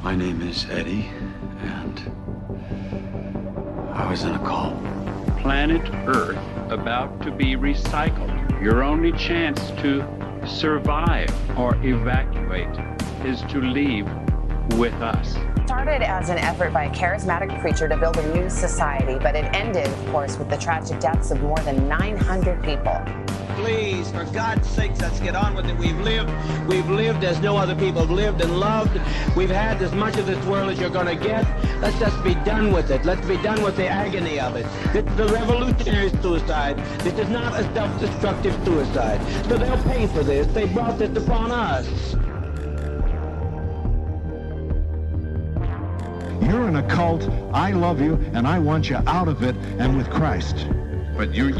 My name is Eddie, and I was in a cult. Planet Earth about to be recycled. Your only chance to survive or evacuate is to leave with us. Started as an effort by a charismatic preacher to build a new society, but it ended, of course, with the tragic deaths of more than 900 people. Please, for God's sake, let's get on with it. We've lived as no other people have lived and loved. We've had as much of this world as you're going to get. Let's just be done with it. Let's be done with the agony of it. This is a revolutionary suicide. This is not a self-destructive suicide. So they'll pay for this. They brought this upon us. You're in a cult. I love you, and I want you out of it and with Christ. But you're...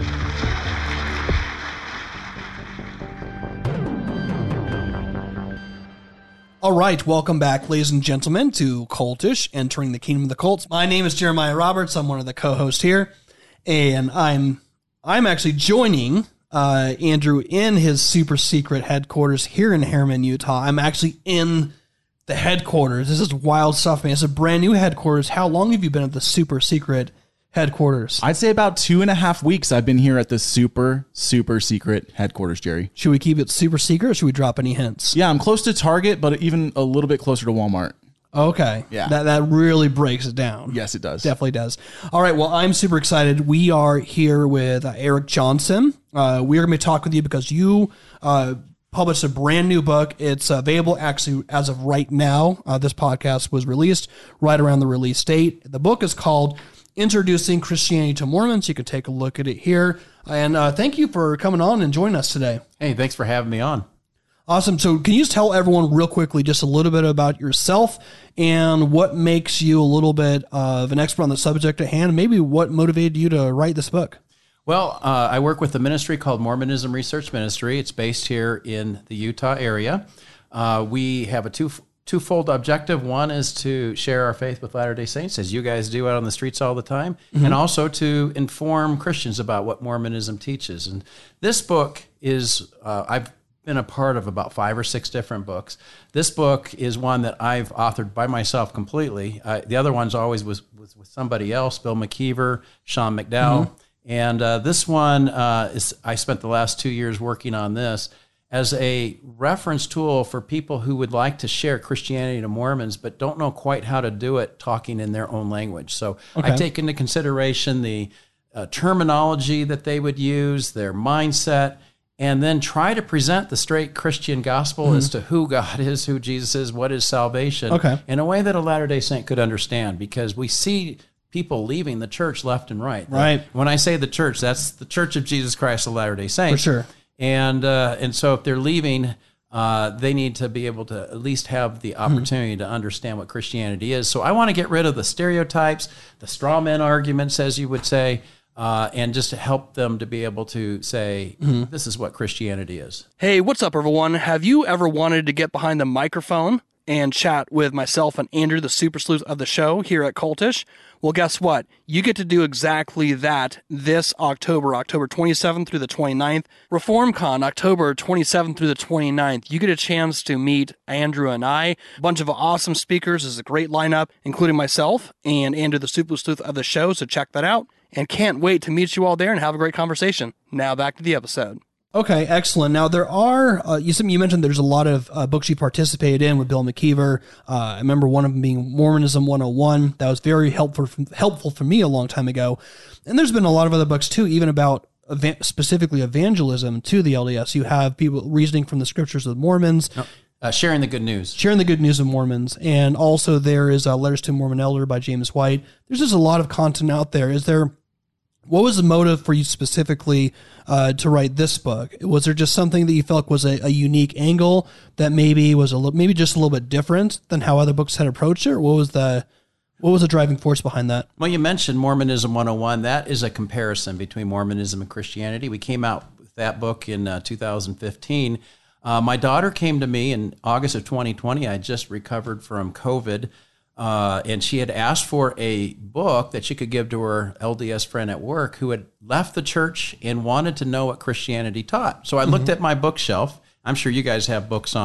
All right, welcome back, ladies and gentlemen, to Cultish, Entering the Kingdom of the Cults. My name is Jeremiah Roberts. I'm one of the co-hosts here, and I'm actually joining Andrew in his super secret headquarters here in Harriman, Utah. I'm actually in the headquarters. This is wild stuff, man. It's a brand new headquarters. How long have you been at the super secret headquarters? I'd say about 2.5 weeks I've been here at the super secret headquarters, Jerry. Should we keep it super secret or should we drop any hints? Yeah, I'm close to Target, but even a little bit closer to Walmart. Okay. Yeah. That really breaks it down. Yes, it does. Definitely does. All right. Well, I'm super excited. We are here with Eric Johnson. We are going to talk with you because you published a brand new book. It's available actually as of right now. This podcast was released right around the release date. The book is called Introducing Christianity to Mormons. You can take a look at it here. And thank you for coming on and joining us today. Hey, thanks for having me on. Awesome. So can you just tell everyone real quickly just a little bit about yourself and what makes you a little bit of an expert on the subject at hand? Maybe what motivated you to write this book? Well, I work with a ministry called Mormonism Research Ministry. It's based here in the Utah area. We have a twofold objective. One is to share our faith with Latter-day Saints, as you guys do out on the streets all the time, and also to inform Christians about what Mormonism teaches. And this book is, I've been a part of about 5 or 6 different books. This book is one that I've authored by myself completely. The other ones always was with somebody else, Bill McKeever, Sean McDowell. And this one, I spent the last 2 years working on this as a reference tool for people who would like to share Christianity to Mormons, but don't know quite how to do it talking in their own language. So I take into consideration the terminology that they would use, their mindset, and then try to present the straight Christian gospel as to who God is, who Jesus is, what is salvation, in a way that a Latter-day Saint could understand, because we see people leaving the church left and right. Right. When I say the church, that's the Church of Jesus Christ of Latter-day Saints. For sure. And so if they're leaving, they need to be able to at least have the opportunity to understand what Christianity is. So I want to get rid of the stereotypes, the straw man arguments, as you would say, and just to help them to be able to say, this is what Christianity is. Hey, what's up, everyone? Have you ever wanted to get behind the microphone and chat with myself and Andrew, the super sleuth of the show here at Cultish? Well, guess what? You get to do exactly that this October 27th through the 29th. ReformCon, October 27th through the 29th. You get a chance to meet Andrew and I. A bunch of awesome speakers. This is a great lineup, including myself and Andrew, the super sleuth of the show, so check that out. And can't wait to meet you all there and have a great conversation. Now back to the episode. Okay, excellent. Now, there are, you mentioned there's a lot of books you participated in with Bill McKeever. I remember one of them being Mormonism 101. That was very helpful for me a long time ago. And there's been a lot of other books, too, even about specifically evangelism to the LDS. You have people reasoning from the scriptures of the Mormons. Sharing the good news. Sharing the good news of Mormons. And also there is Letters to a Mormon Elder by James White. There's just a lot of content out there. What was the motive for you specifically to write this book? Was there just something that you felt was a unique angle that maybe was maybe just a little bit different than how other books had approached it? Or what was the driving force behind that? Well, you mentioned Mormonism 101. That is a comparison between Mormonism and Christianity. We came out with that book in 2015. My daughter came to me in August of 2020. I just recovered from COVID. And she had asked for a book that she could give to her LDS friend at work who had left the church and wanted to know what Christianity taught. So I looked at my bookshelf. I'm sure you guys have books on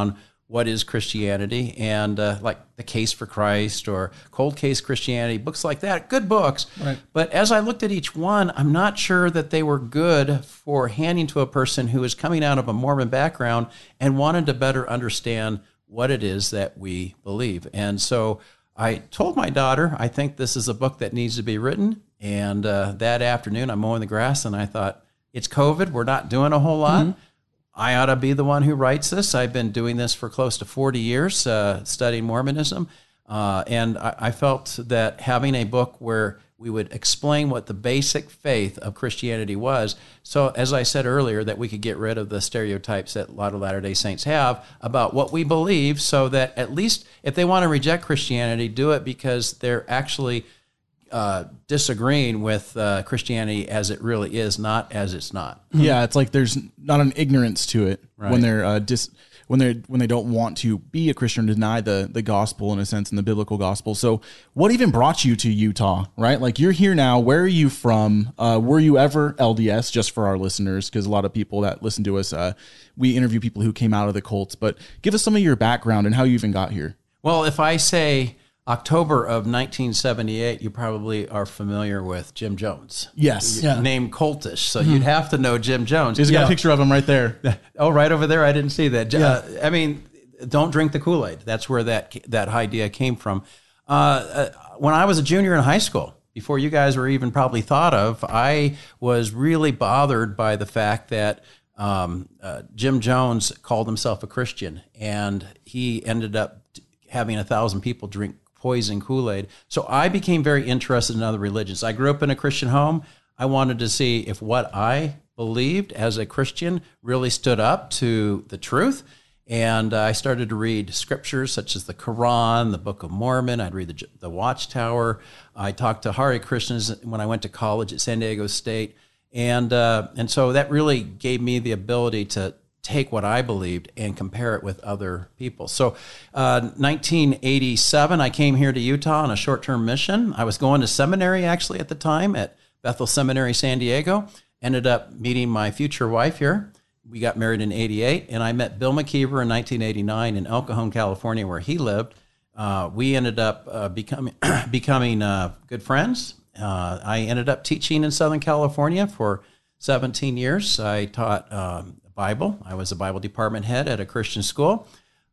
what is Christianity, and like The Case for Christ or Cold Case Christianity, books like that, good books. Right. But as I looked at each one, I'm not sure that they were good for handing to a person who is coming out of a Mormon background and wanted to better understand what it is that we believe. And so I told my daughter, I think this is a book that needs to be written. And that afternoon, I'm mowing the grass, and I thought, it's COVID. We're not doing a whole lot. Mm-hmm. I ought to be the one who writes this. I've been doing this for close to 40 years, studying Mormonism. And I felt that having a book where we would explain what the basic faith of Christianity was. So as I said earlier, that we could get rid of the stereotypes that a lot of Latter-day Saints have about what we believe, so that at least if they want to reject Christianity, do it because they're actually disagreeing with Christianity as it really is, not as it's not. Yeah, it's like there's not an ignorance to it when they're when they don't want to be a Christian, deny the gospel in a sense, in the biblical gospel. So what even brought you to Utah, right? Like, you're here now. Where are you from? Were you ever LDS, just for our listeners? Because a lot of people that listen to us, we interview people who came out of the cults, but give us some of your background and how you even got here. Well, if I say October of 1978, you probably are familiar with Jim Jones. Yes. Named Cultish. So you'd have to know Jim Jones. He's got a picture of him right there. Oh, right over there. I didn't see that. I mean, don't drink the Kool-Aid. That's where that idea came from. When I was a junior in high school, before you guys were even probably thought of, I was really bothered by the fact that Jim Jones called himself a Christian, and he ended up having 1,000 people drink poison Kool-Aid. So I became very interested in other religions. I grew up in a Christian home. I wanted to see if what I believed as a Christian really stood up to the truth. And I started to read scriptures such as the Quran, the Book of Mormon. I'd read the Watchtower. I talked to Hare Krishnas when I went to college at San Diego State. And so that really gave me the ability to take what I believed and compare it with other people. So 1987, I came here to Utah on a short-term mission. I was going to seminary actually at the time at Bethel Seminary, San Diego. Ended up meeting my future wife here. We got married in 88, and I met Bill McKeever in 1989 in El Cajon, California, where he lived. We ended up becoming good friends. I ended up teaching in Southern California for 17 years. I taught Bible. I was a Bible department head at a Christian school,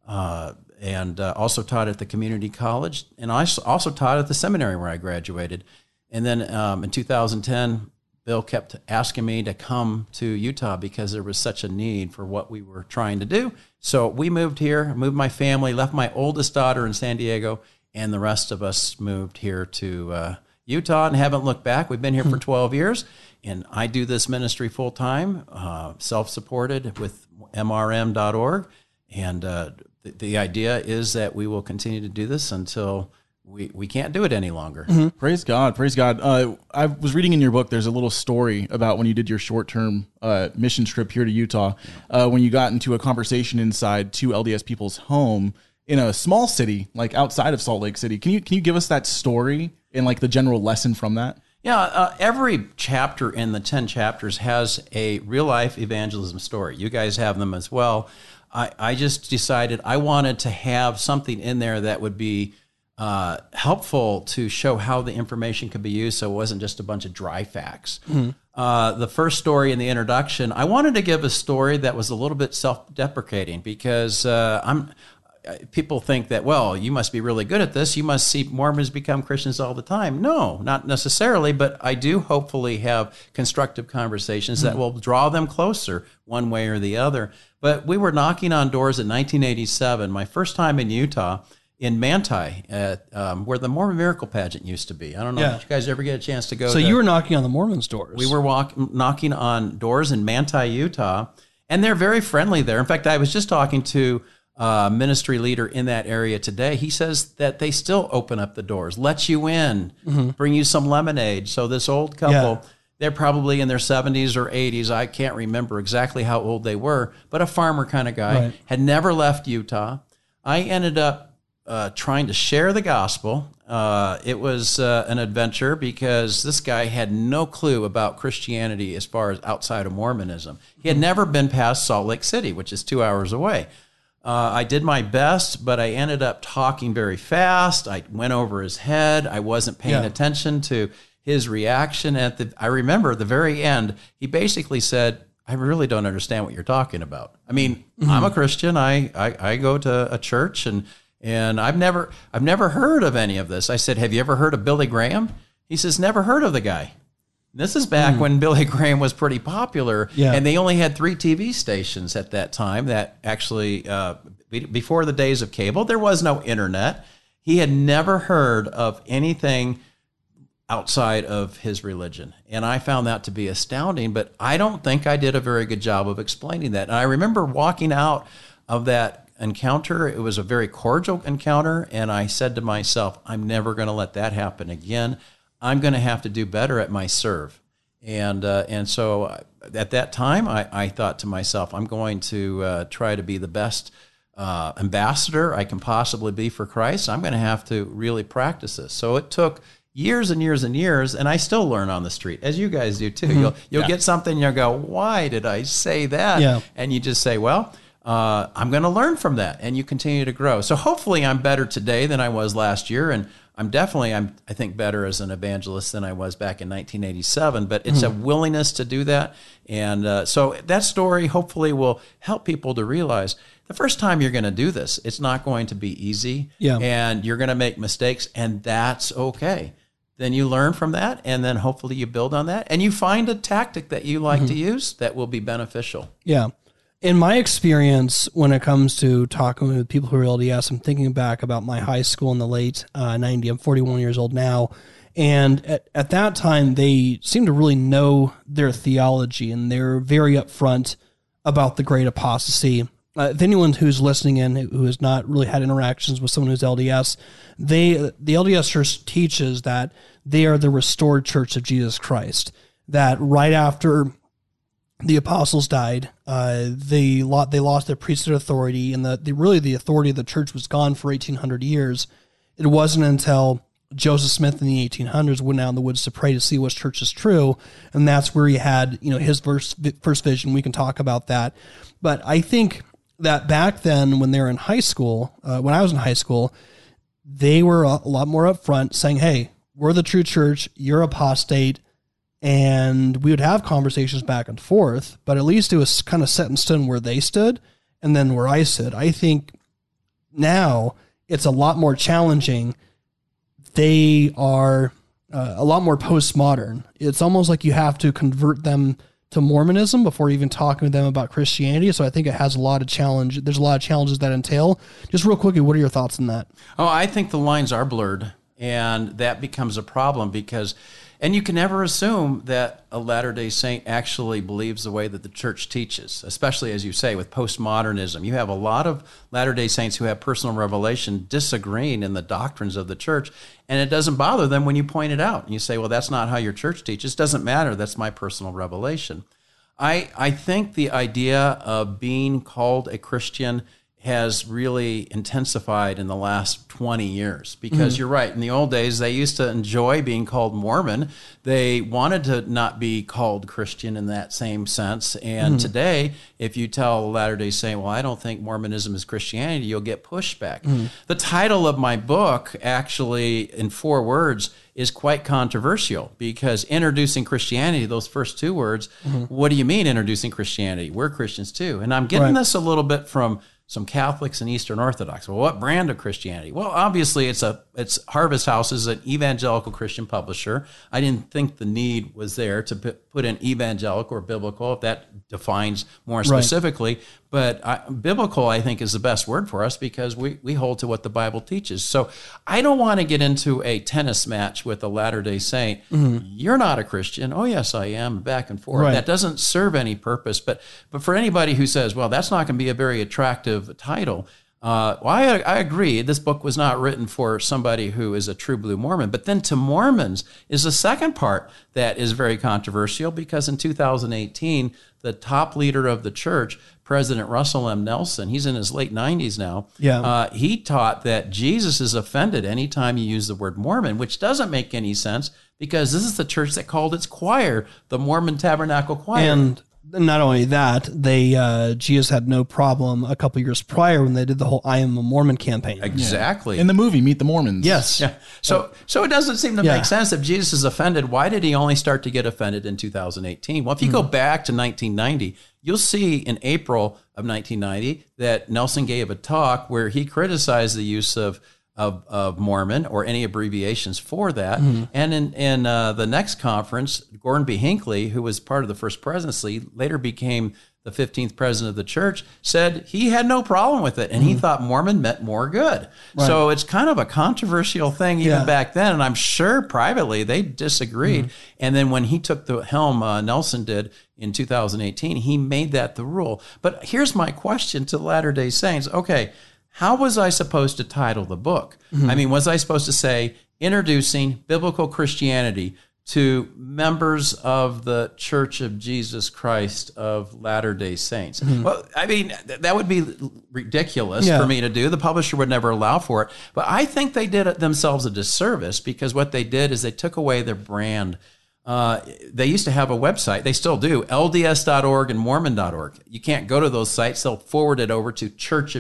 and also taught at the community college, and I also taught at the seminary where I graduated. And then in 2010, Bill kept asking me to come to Utah because there was such a need for what we were trying to do. So we moved here, moved my family, left my oldest daughter in San Diego, and the rest of us moved here to Utah and haven't looked back. We've been here for 12 years. And I do this ministry full time, self-supported with MRM.org. And the idea is that we will continue to do this until we can't do it any longer. Mm-hmm. Praise God. Praise God. I was reading in your book, there's a little story about when you did your short-term mission trip here to Utah, when you got into a conversation inside two LDS people's home in a small city, like outside of Salt Lake City. Can you give us that story and like the general lesson from that? Yeah, every chapter in the 10 chapters has a real-life evangelism story. You guys have them as well. I just decided I wanted to have something in there that would be helpful to show how the information could be used, so it wasn't just a bunch of dry facts. Mm-hmm. The first story in the introduction, I wanted to give a story that was a little bit self-deprecating because people think that, well, you must be really good at this. You must see Mormons become Christians all the time. No, not necessarily, but I do hopefully have constructive conversations that will draw them closer one way or the other. But we were knocking on doors in 1987, my first time in Utah, in Manti, at where the Mormon Miracle Pageant used to be. I don't know if you guys ever get a chance to go. So you were knocking on the Mormons' doors. We were knocking on doors in Manti, Utah, and they're very friendly there. In fact, I was just talking to ministry leader in that area today. He says that they still open up the doors, let you in, bring you some lemonade. So this old couple, they're probably in their 70s or 80s. I can't remember exactly how old they were, but a farmer kind of guy, had never left Utah. I ended up trying to share the gospel. It was an adventure because this guy had no clue about Christianity as far as outside of Mormonism. He had never been past Salt Lake City, which is 2 hours away. I did my best, but I ended up talking very fast. I went over his head. I wasn't paying attention to his reaction. I remember at the very end, he basically said, I really don't understand what you're talking about. I mean, I'm a Christian. I go to a church, and I've never heard of any of this. I said, have you ever heard of Billy Graham? He says, never heard of the guy. This is back when Billy Graham was pretty popular, and they only had 3 TV stations at that time that actually, before the days of cable, there was no internet. He had never heard of anything outside of his religion. And I found that to be astounding, but I don't think I did a very good job of explaining that. And I remember walking out of that encounter. It was a very cordial encounter, and I said to myself, I'm never going to let that happen again. I'm going to have to do better at my serve. And so at that time, I thought to myself, I'm going to try to be the best ambassador I can possibly be for Christ. I'm going to have to really practice this. So it took years and years and years, and I still learn on the street, as you guys do too. You'll get something, you'll go, why did I say that? Yeah. And you just say, well, I'm going to learn from that, and you continue to grow. So hopefully I'm better today than I was last year, and I think better as an evangelist than I was back in 1987, but it's a willingness to do that. And so that story hopefully will help people to realize the first time you're going to do this, it's not going to be easy, and you're going to make mistakes, and that's okay. Then you learn from that, and then hopefully you build on that, and you find a tactic that you like to use that will be beneficial. Yeah. In my experience, when it comes to talking with people who are LDS, I'm thinking back about my high school in the late 90s. I'm 41 years old now. And at that time, they seemed to really know their theology, and they're very upfront about the great apostasy. If anyone who's listening in who has not really had interactions with someone who's LDS, the LDS Church teaches that they are the restored church of Jesus Christ, that right after the apostles died, they lost their priesthood authority, and the authority of the church was gone for 1,800 years. It wasn't until Joseph Smith in the 1800s went out in the woods to pray to see which church is true, and that's where he had his first vision. We can talk about that, but I think that back then, when they were in high school, when I was in high school, they were a lot more upfront, saying, "Hey, we're the true church. You're apostate." And we would have conversations back and forth, but at least it was kind of set in stone where they stood and then where I stood. I think now it's a lot more challenging. They are a lot more postmodern. It's almost like you have to convert them to Mormonism before even talking to them about Christianity. So I think it has a lot of challenge. There's a lot of challenges that entail. Just real quickly, what are your thoughts on that? Oh, I think the lines are blurred, and that becomes a problem because... And you can never assume that a Latter-day Saint actually believes the way that the church teaches, especially, as you say, with postmodernism. You have a lot of Latter-day Saints who have personal revelation disagreeing in the doctrines of the church, and it doesn't bother them when you point it out. And you say, well, that's not how your church teaches. It doesn't matter. That's my personal revelation. I think the idea of being called a Christian has really intensified in the last 20 years because you're right. In the old days, they used to enjoy being called Mormon. They wanted to not be called Christian in that same sense. And today, if you tell a Latter-day Saint, well, I don't think Mormonism is Christianity, you'll get pushback. The title of my book, actually, in 4 words, is quite controversial because introducing Christianity, those first 2 words, what do you mean introducing Christianity? We're Christians too. And I'm getting this a little bit from some Catholics and Eastern Orthodox. Well, what brand of Christianity? Well, obviously it's Harvest House is an evangelical Christian publisher. I didn't think the need was there to put in evangelical or biblical, if that defines more specifically. But biblical, I think, is the best word for us because we hold to what the Bible teaches. So I don't want to get into a tennis match with a Latter-day Saint. You're not a Christian. Oh, yes, I am. Back and forth. That doesn't serve any purpose. But for anybody who says, well, that's not going to be a very attractive title, I agree. This book was not written for somebody who is a true blue Mormon. But then to Mormons is the second part that is very controversial because in 2018, the top leader of the church, President Russell M. Nelson, he's in his late 90s now. He taught that Jesus is offended anytime you use the word Mormon, which doesn't make any sense because this is the church that called its choir the Mormon Tabernacle Choir. And not only that, Jesus had no problem a couple years prior when they did the whole "I Am a Mormon" campaign. Exactly. In the movie Meet the Mormons. Yes. Yeah. So it doesn't seem to Yeah. make sense. If Jesus is offended, why did he only start to get offended in 2018? Well, if you go back to 1990, you'll see in April of 1990 that Nelson gave a talk where he criticized the use of Mormon or any abbreviations for that. And in the next conference, Gordon B. Hinckley, who was part of the first presidency, later became the 15th president of the church, said he had no problem with it. And he thought Mormon meant more good. Right. So it's kind of a controversial thing even Yeah. back then. And I'm sure privately they disagreed. And then when he took the helm, Nelson did in 2018, he made that the rule. But here's my question to Latter-day Saints. Okay, how was I supposed to title the book? I mean, was I supposed to say, Introducing Biblical Christianity to Members of the Church of Jesus Christ of Latter-day Saints? Well, I mean, that would be ridiculous for me to do. The publisher would never allow for it. But I think they did themselves a disservice, because what they did is they took away their brand. They used to have a website. They still do, LDS.org and Mormon.org. You can't go to those sites. They'll forward it over to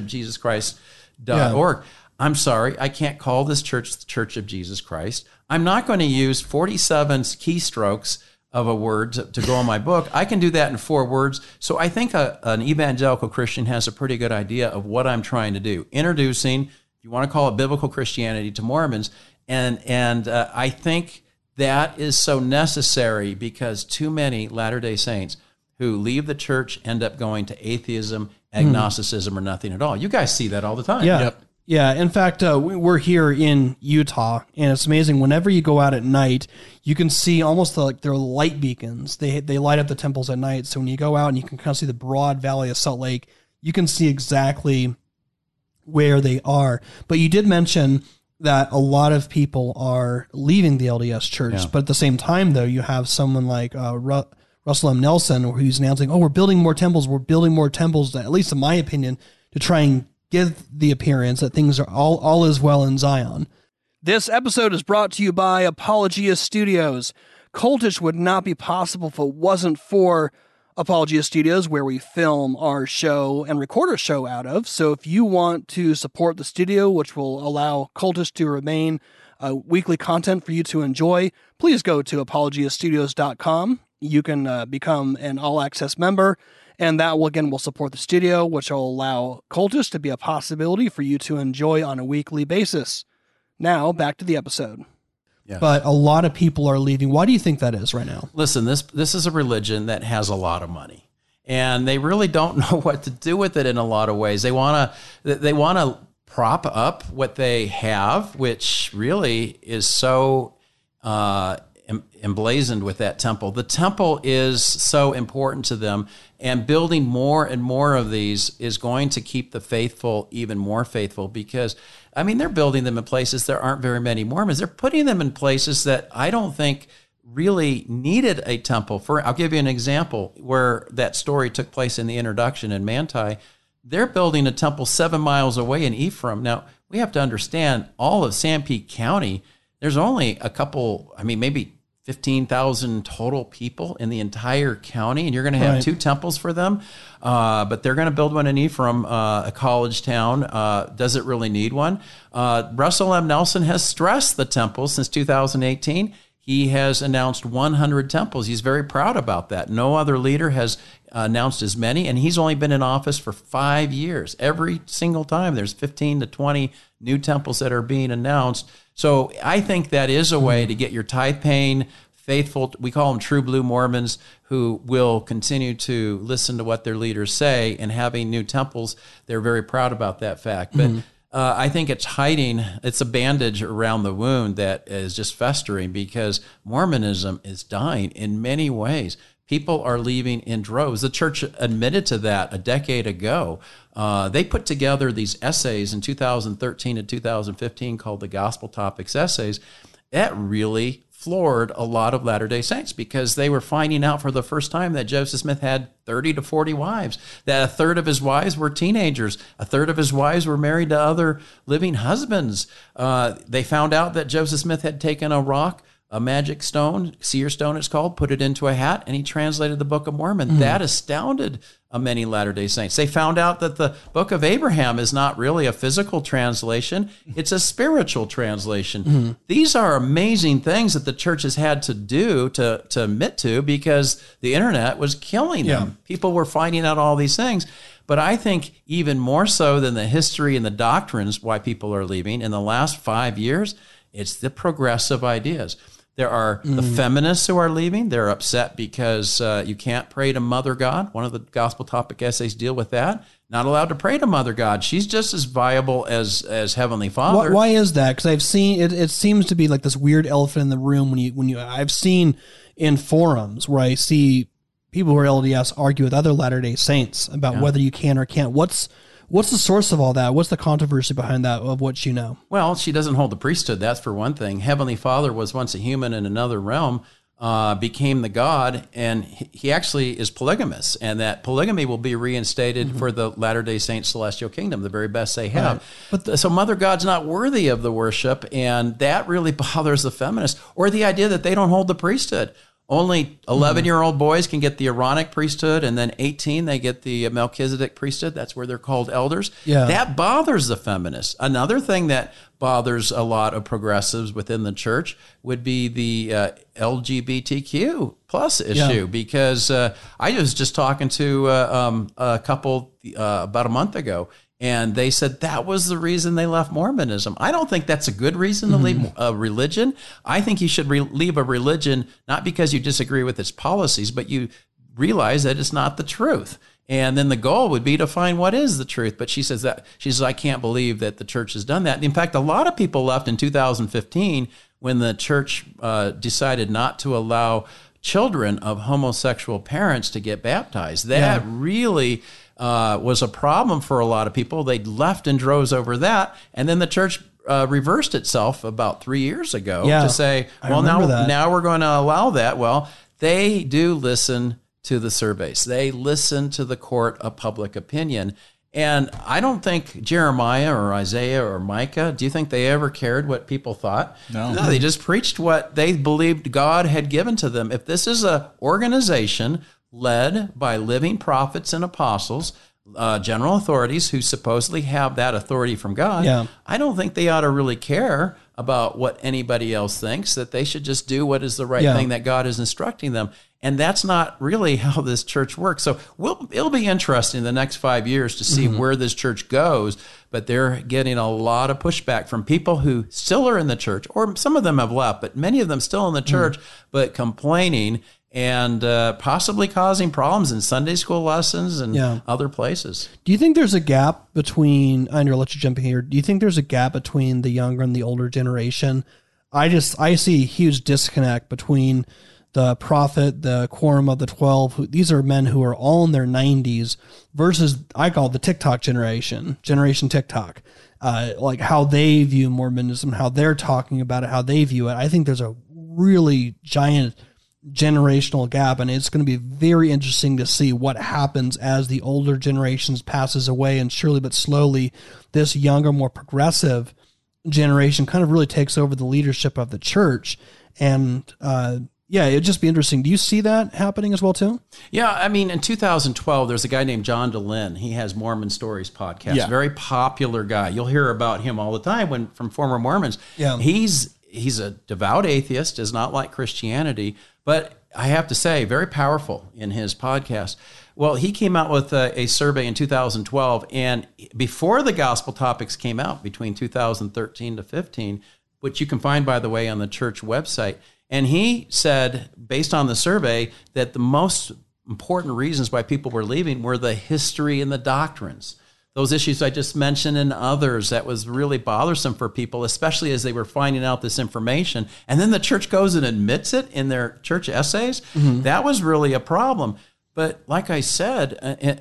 churchofjesuschrist.org. I'm sorry, I can't call this church the Church of Jesus Christ. I'm not going to use 47 keystrokes of a word to go on my book. I can do that in 4 words. So I think an evangelical Christian has a pretty good idea of what I'm trying to do. Introducing, if you want to call it biblical Christianity, to Mormons. And I think that is so necessary, because too many Latter-day Saints who leave the church end up going to atheism, agnosticism, or nothing at all. You guys see that all the time. Yeah. Yep. Yeah. In fact, we're here in Utah, and it's amazing. Whenever you go out at night, you can see almost like they're light beacons. They light up the temples at night. So when you go out and you can kind of see the broad valley of Salt Lake, you can see exactly where they are. But you did mention that a lot of people are leaving the LDS church. Yeah. But at the same time, though, you have someone like Russell M. Nelson, who's announcing, we're building more temples. We're building more temples, at least in my opinion, to try and give the appearance that things are all is well in Zion. This episode is brought to you by Apologia Studios. Cultish would not be possible if it wasn't for Apologia Studios, where we film our show and record our show out of. So if you want to support the studio, which will allow Cultish to remain weekly content for you to enjoy, please go to apologiastudios.com. You can become an all-access member, and that will support the studio, which will allow Cultish to be a possibility for you to enjoy on a weekly basis. Now, back to the episode. Yes. But a lot of people are leaving. Why do you think that is right now? Listen, this is a religion that has a lot of money, and they really don't know what to do with it in a lot of ways. They want to prop up what they have, which really is so emblazoned with that temple. The temple is so important to them, and building more and more of these is going to keep the faithful even more faithful, because, I mean, they're building them in places there aren't very many Mormons. They're putting them in places that I don't think really needed a temple. I'll give you an example where that story took place in the introduction in Manti. They're building a temple 7 miles away in Ephraim. Now, we have to understand, all of Sanpete County, there's only a couple, maybe 15,000 total people in the entire county, and you're going to have 2 temples for them. But they're going to build one in Ephraim, a college town. Does it really need one? Russell M. Nelson has stressed the temple since 2018. He has announced 100 temples. He's very proud about that. No other leader has announced as many, and he's only been in office for 5 years. Every single time there's 15 to 20 new temples that are being announced. So I think that is a way to get your tithe-paying, faithful, we call them true blue Mormons, who will continue to listen to what their leaders say, and having new temples, they're very proud about that fact. But I think it's a bandage around the wound that is just festering, because Mormonism is dying in many ways. People are leaving in droves. The church admitted to that a decade ago. They put together these essays in 2013 and 2015 called the Gospel Topics Essays. That really floored a lot of Latter-day Saints, because they were finding out for the first time that Joseph Smith had 30 to 40 wives, that a third of his wives were teenagers, a third of his wives were married to other living husbands. They found out that Joseph Smith had taken a rock a magic stone, seer stone it's called, put it into a hat, and he translated the Book of Mormon. That astounded many Latter-day Saints. They found out that the Book of Abraham is not really a physical translation, it's a spiritual translation. These are amazing things that the church has had to do to admit to, because the internet was killing them. People were finding out all these things. But I think even more so than the history and the doctrines why people are leaving in the last 5 years, it's the progressive ideas. There are the feminists who are leaving. They're upset because you can't pray to Mother God. One of the gospel topic essays deal with that. Not allowed to pray to Mother God. She's just as viable as Heavenly Father. Why is that? Because I've seen it. It seems to be like this weird elephant in the room when you. I've seen in forums where I see people who are LDS argue with other Latter-day Saints about whether you can or can't. What's the source of all that? What's the controversy behind that, of what you know? Well, she doesn't hold the priesthood, that's for one thing. Heavenly Father was once a human in another realm, became the God, and he actually is polygamous, and that polygamy will be reinstated for the Latter-day Saint celestial kingdom, the very best they have. Right. But so Mother God's not worthy of the worship, and that really bothers the feminists, or the idea that they don't hold the priesthood. Only 11-year-old boys can get the Aaronic priesthood, and then 18, they get the Melchizedek priesthood. That's where they're called elders. Yeah. That bothers the feminists. Another thing that bothers a lot of progressives within the church would be the LGBTQ plus issue, because I was just talking to a couple about a month ago, and they said that was the reason they left Mormonism. I don't think that's a good reason to leave a religion. I think you should leave a religion not because you disagree with its policies, but you realize that it's not the truth. And then the goal would be to find what is the truth. But she says, I can't believe that the church has done that. In fact, a lot of people left in 2015 when the church decided not to allow children of homosexual parents to get baptized. That really was a problem for a lot of people. They left in droves over that, and then the church reversed itself about 3 years ago to say, well, now we're going to allow that. Well, they do listen to the surveys. They listen to the court of public opinion. And I don't think Jeremiah or Isaiah or Micah, do you think they ever cared what people thought? No, they just preached what they believed God had given to them. If this is an organization led by living prophets and apostles, general authorities who supposedly have that authority from God, I don't think they ought to really care about what anybody else thinks, that they should just do what is the right thing that God is instructing them. And that's not really how this church works. So it'll be interesting in the next 5 years to see where this church goes, but they're getting a lot of pushback from people who still are in the church, or some of them have left, but many of them still in the church, but complaining and possibly causing problems in Sunday school lessons and other places. Do you think there's a gap between, Andrew, I'll let you jump in here. Do you think there's a gap between the younger and the older generation? I see a huge disconnect between the prophet, the quorum of the 12. These are men who are all in their 90s versus, I call it the TikTok generation TikTok. Like how they view Mormonism, how they're talking about it, how they view it. I think there's a really giant generational gap, and it's going to be very interesting to see what happens as the older generations passes away, and surely but slowly this younger, more progressive generation kind of really takes over the leadership of the church. And it'd just be interesting. Do you see that happening as well too? Yeah, I mean, in 2012, there's a guy named John DeLynn. He has Mormon Stories podcast. Very popular guy. You'll hear about him all the time from former Mormons. Yeah. He's a devout atheist, does not like Christianity, but I have to say, very powerful in his podcast. Well, he came out with a survey in 2012, and before the gospel topics came out, between 2013 to 15, which you can find, by the way, on the church website, and he said, based on the survey, that the most important reasons why people were leaving were the history and the doctrines. Those issues I just mentioned and others that was really bothersome for people, especially as they were finding out this information. And then the church goes and admits it in their church essays. That was really a problem. But like I said, in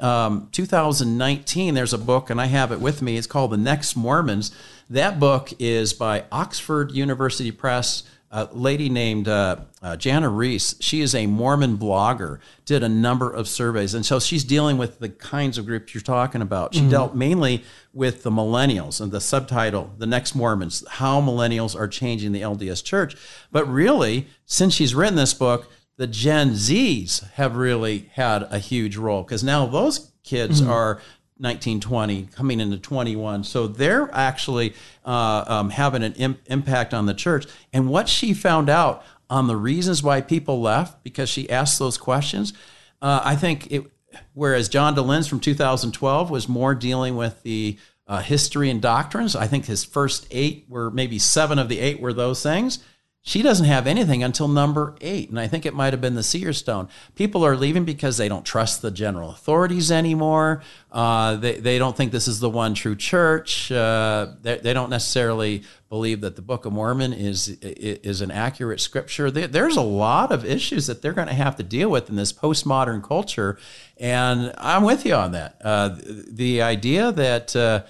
2019, there's a book, and I have it with me. It's called The Next Mormons. That book is by Oxford University Press, a lady named Jana Reese. She is a Mormon blogger, did a number of surveys. And so she's dealing with the kinds of groups you're talking about. She dealt mainly with the millennials, and the subtitle, The Next Mormons, How Millennials Are Changing the LDS Church. But really, since she's written this book, the Gen Zs have really had a huge role, because now those kids are 19, 20, coming into 21. So they're actually having an impact on the church. And what she found out on the reasons why people left, because she asked those questions, I think whereas John DeLinz from 2012 was more dealing with the history and doctrines, I think his first 8 were, maybe 7 of the 8 were those things. She doesn't have anything until number 8, and I think it might have been the Seer Stone. People are leaving because they don't trust the general authorities anymore. They don't think this is the one true church. They don't necessarily believe that the Book of Mormon is an accurate scripture. There's a lot of issues that they're going to have to deal with in this postmodern culture, and I'm with you on that. The idea that the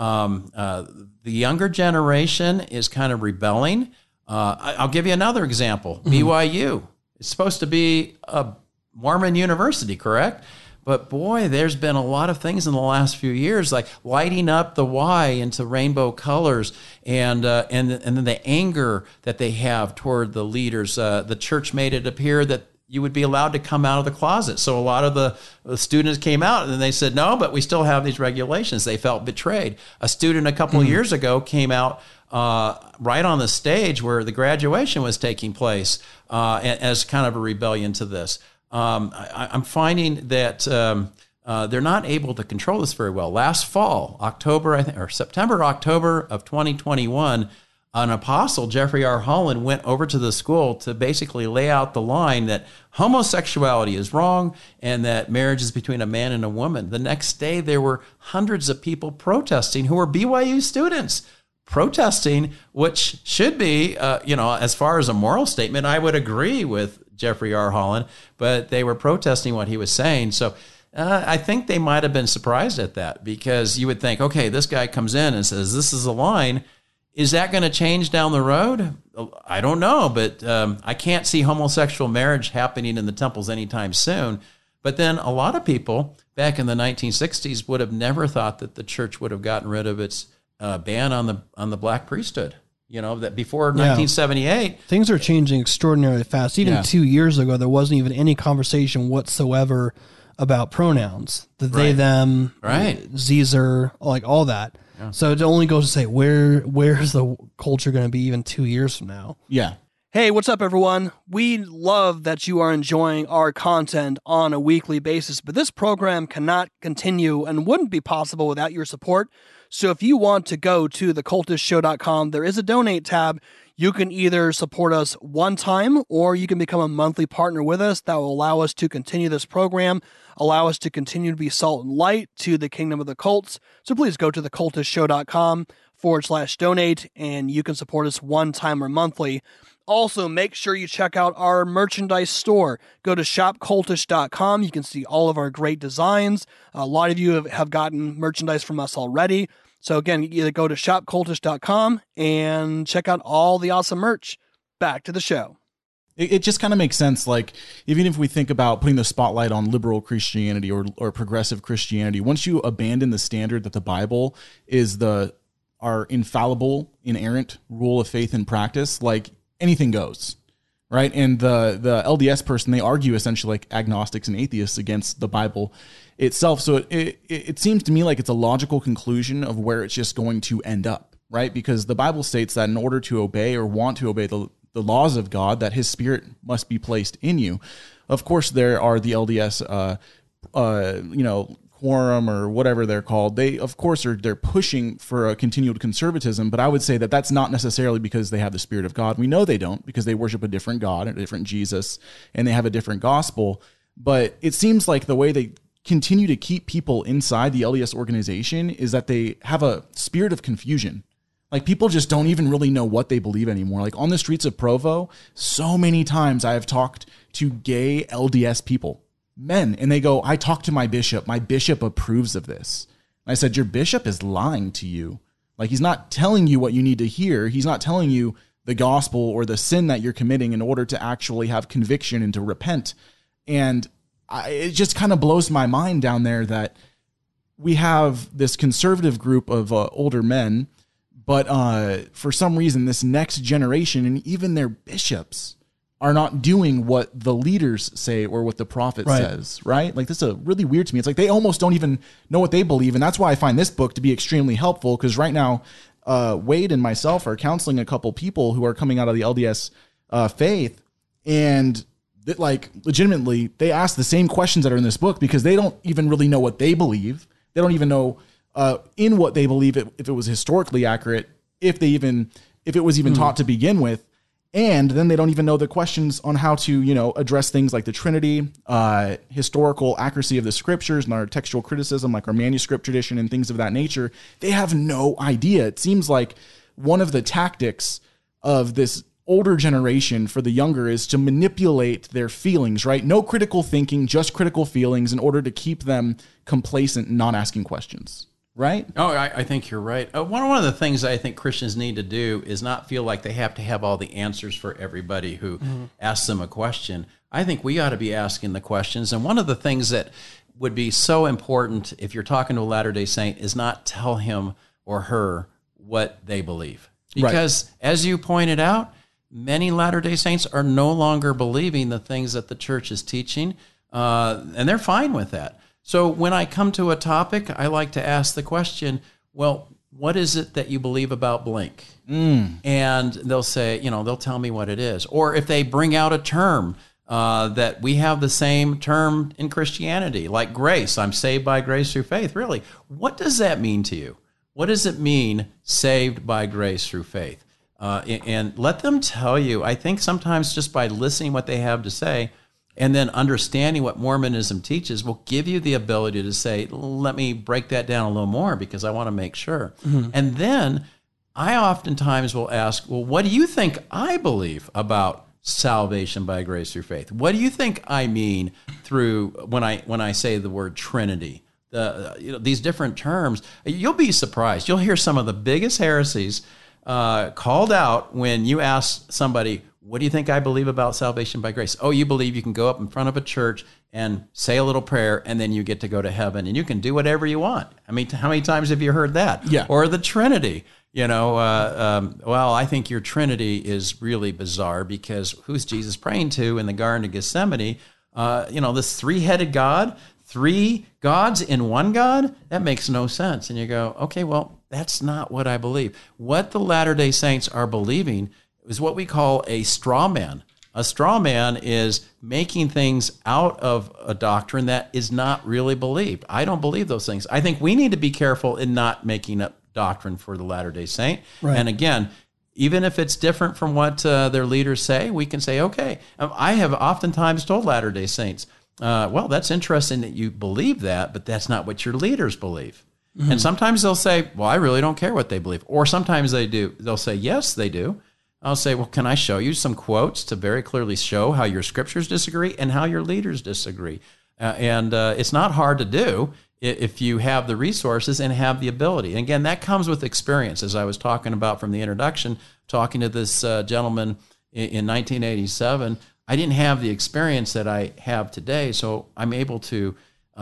younger generation is kind of rebelling. I'll give you another example. BYU. It's supposed to be a Mormon university, correct? But boy, there's been a lot of things in the last few years, like lighting up the Y into rainbow colors, and then the anger that they have toward the leaders. The church made it appear that you would be allowed to come out of the closet. So a lot of the students came out, and then they said, no, but we still have these regulations. They felt betrayed. A student a couple of years ago came out right on the stage where the graduation was taking place as kind of a rebellion to this. I'm finding that they're not able to control this very well. Last fall, September, October of 2021, an apostle, Jeffrey R. Holland, went over to the school to basically lay out the line that homosexuality is wrong and that marriage is between a man and a woman. The next day, there were hundreds of people protesting who were BYU students, protesting, which should be, as far as a moral statement, I would agree with Jeffrey R. Holland, but they were protesting what he was saying. So I think they might have been surprised at that, because you would think, okay, this guy comes in and says, this is a line. Is that going to change down the road? I don't know, but I can't see homosexual marriage happening in the temples anytime soon. But then a lot of people back in the 1960s would have never thought that the church would have gotten rid of its ban on the black priesthood. That before 1978. Things are changing extraordinarily fast. Even 2 years ago, there wasn't even any conversation whatsoever about pronouns. The they, them, Caesar, like all that. Yeah. So it only goes to say, where's the culture going to be even 2 years from now? Yeah. Hey, what's up, everyone? We love that you are enjoying our content on a weekly basis, but this program cannot continue and wouldn't be possible without your support. So if you want to go to thecultistshow.com, there is a donate tab. You can either support us one time, or you can become a monthly partner with us. That will allow us to continue this program, allow us to continue to be salt and light to the kingdom of the cults. So please go to thecultistshow.com/donate, and you can support us one time or monthly. Also, make sure you check out our merchandise store. Go to shopcultish.com. You can see all of our great designs. A lot of you have gotten merchandise from us already. So again, either go to shopcultish.com and check out all the awesome merch. Back to the show. It just kind of makes sense. Like, even if we think about putting the spotlight on liberal Christianity or progressive Christianity, once you abandon the standard that the Bible is our infallible, inerrant rule of faith and practice, like, anything goes, right? And the LDS person, they argue essentially like agnostics and atheists against the Bible itself. So it seems to me like it's a logical conclusion of where it's just going to end up, right? Because the Bible states that in order to obey or want to obey the laws of God, that his spirit must be placed in you. Of course, there are the LDS, quorum or whatever they're called. They, of course, they're pushing for a continued conservatism, but I would say that that's not necessarily because they have the Spirit of God. We know they don't, because they worship a different God, a different Jesus, and they have a different gospel. But it seems like the way they continue to keep people inside the LDS organization is that they have a spirit of confusion. Like, people just don't even really know what they believe anymore. Like, on the streets of Provo, so many times I have talked to gay LDS people, men, and they go, I talked to my bishop approves of this. And I said, your bishop is lying to you. Like, he's not telling you what you need to hear. He's not telling you the gospel or the sin that you're committing in order to actually have conviction and to repent. And it just kind of blows my mind down there that we have this conservative group of older men, but for some reason, this next generation and even their bishops are not doing what the leaders say or what the prophet says, right? Like, this is really weird to me. It's like they almost don't even know what they believe. And that's why I find this book to be extremely helpful, because right now, Wade and myself are counseling a couple people who are coming out of the LDS faith, and like legitimately, they ask the same questions that are in this book because they don't even really know what they believe. They don't even know in what they believe if it was historically accurate, if it was even taught to begin with. And then they don't even know the questions on how to, address things like the Trinity, historical accuracy of the scriptures, and our textual criticism, like our manuscript tradition and things of that nature. They have no idea. It seems like one of the tactics of this older generation for the younger is to manipulate their feelings, right? No critical thinking, just critical feelings in order to keep them complacent and not asking questions. Right? Oh, I think you're right. One of the things I think Christians need to do is not feel like they have to have all the answers for everybody who asks them a question. I think we ought to be asking the questions. And one of the things that would be so important if you're talking to a Latter-day Saint is not tell him or her what they believe. Because as you pointed out, many Latter-day Saints are no longer believing the things that the church is teaching, and they're fine with that. So when I come to a topic, I like to ask the question, well, what is it that you believe about blank? And they'll say, they'll tell me what it is. Or if they bring out a term that we have the same term in Christianity, like grace, I'm saved by grace through faith. Really, what does that mean to you? What does it mean, saved by grace through faith? And let them tell you. I think sometimes just by listening what they have to say, and then understanding what Mormonism teaches will give you the ability to say, let me break that down a little more because I want to make sure. And then I oftentimes will ask, well, what do you think I believe about salvation by grace through faith? What do you think I mean through when I say the word Trinity? These different terms, you'll be surprised. You'll hear some of the biggest heresies called out when you ask somebody, what do you think I believe about salvation by grace? Oh, you believe you can go up in front of a church and say a little prayer, and then you get to go to heaven, and you can do whatever you want. I mean, how many times have you heard that? Yeah. Or the Trinity. Well, I think your Trinity is really bizarre because who's Jesus praying to in the Garden of Gethsemane? This three-headed God, three gods in one God? That makes no sense. And you go, okay, well, that's not what I believe. What the Latter-day Saints are believing is what we call a straw man. A straw man is making things out of a doctrine that is not really believed. I don't believe those things. I think we need to be careful in not making up doctrine for the Latter-day Saint. Right. And again, even if it's different from what their leaders say, we can say, okay. I have oftentimes told Latter-day Saints, well, that's interesting that you believe that, but that's not what your leaders believe. And sometimes they'll say, well, I really don't care what they believe. Or sometimes they do. They'll say, yes, they do. I'll say, well, can I show you some quotes to very clearly show how your scriptures disagree and how your leaders disagree? And it's not hard to do if you have the resources and have the ability. And again, that comes with experience, as I was talking about from the introduction, talking to this gentleman in 1987. I didn't have the experience that I have today, so I'm able to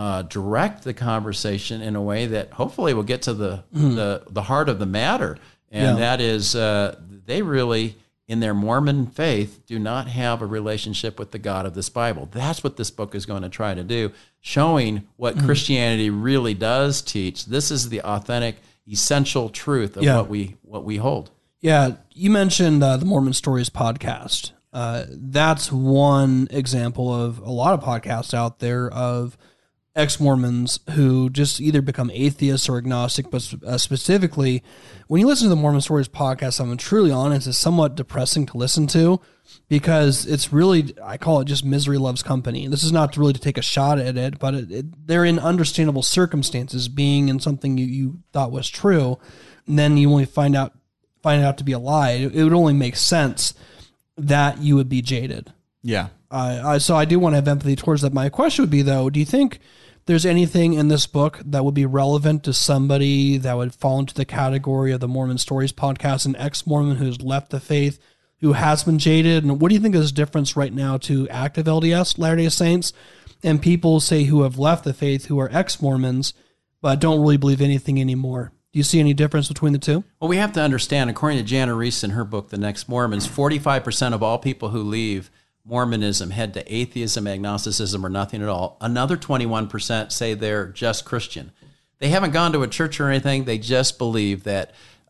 direct the conversation in a way that hopefully will get to the heart of the matter. And that is, they really, in their Mormon faith, do not have a relationship with the God of this Bible. That's what this book is going to try to do, showing what Christianity really does teach. This is the authentic, essential truth of what we hold. Yeah, you mentioned the Mormon Stories podcast. That's one example of a lot of podcasts out there of ex-Mormons who just either become atheists or agnostic, but specifically, when you listen to the Mormon Stories podcast, I'm truly honest, it's somewhat depressing to listen to because it's really, I call it just misery loves company. This is not really to take a shot at it, but they're in understandable circumstances, being in something you thought was true, and then you only find it out to be a lie. It would only make sense that you would be jaded. Yeah. So I do want to have empathy towards that. My question would be, though, do you think there's anything in this book that would be relevant to somebody that would fall into the category of the Mormon Stories podcast, an ex-Mormon who's left the faith who has been jaded? And what do you think is the difference right now to active LDS, Latter-day Saints, and people, say, who have left the faith, who are ex-Mormons, but don't really believe anything anymore? Do you see any difference between the two? Well, we have to understand, according to Jana Reese in her book, The Next Mormons, 45% of all people who leave Mormonism head to atheism, agnosticism, or nothing at all. Another 21% say they're just Christian. They haven't gone to a church or anything. They just believe that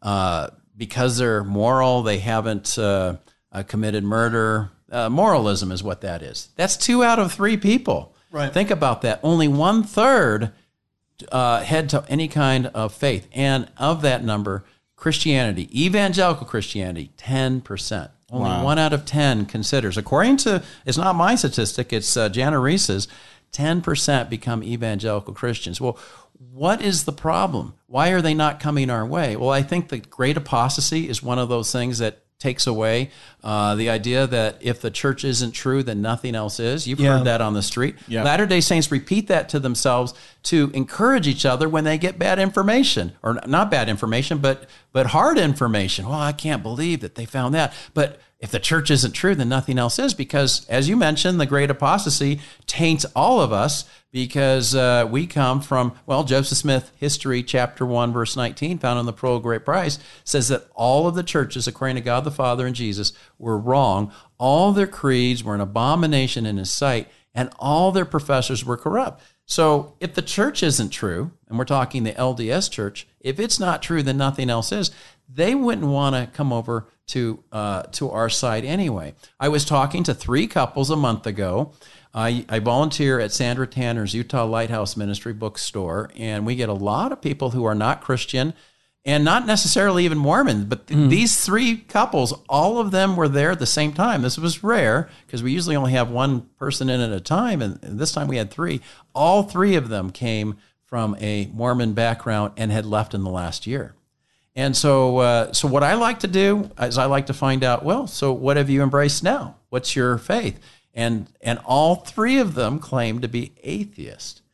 because they're moral, they haven't committed murder. Moralism is what that is. That's 2 out of 3 people. Right. Think about that. Only 1/3 head to any kind of faith. And of that number, Christianity, evangelical Christianity, 10%. Only 1 out of 10 considers. According to, it's not my statistic, it's Jana Reese's, 10% become evangelical Christians. Well, what is the problem? Why are they not coming our way? Well, I think the great apostasy is one of those things that takes away the idea that if the church isn't true, then nothing else is. You've heard that on the street. Yeah. Latter-day Saints repeat that to themselves to encourage each other when they get bad information, or not bad information, but hard information. Well, I can't believe that they found that. But if the church isn't true, then nothing else is, because, as you mentioned, the great apostasy taints all of us, because we come from, well, Joseph Smith, History, chapter 1, verse 19, found in the Pearl of Great Price, says that all of the churches, according to God the Father and Jesus, were wrong. All their creeds were an abomination in his sight, and all their professors were corrupt. So if the church isn't true, and we're talking the LDS church, if it's not true, then nothing else is. They wouldn't want to come over to our side anyway. I was talking to 3 couples a month ago. I volunteer at Sandra Tanner's Utah Lighthouse Ministry bookstore, and we get a lot of people who are not Christian and not necessarily even Mormon, but these 3 couples, all of them were there at the same time. This was rare, because we usually only have 1 person in at a time, and this time we had 3. All 3 of them came from a Mormon background and had left in the last year. And so what I like to do is I like to find out, well, so what have you embraced now? What's your faith? And all 3 of them claim to be atheist.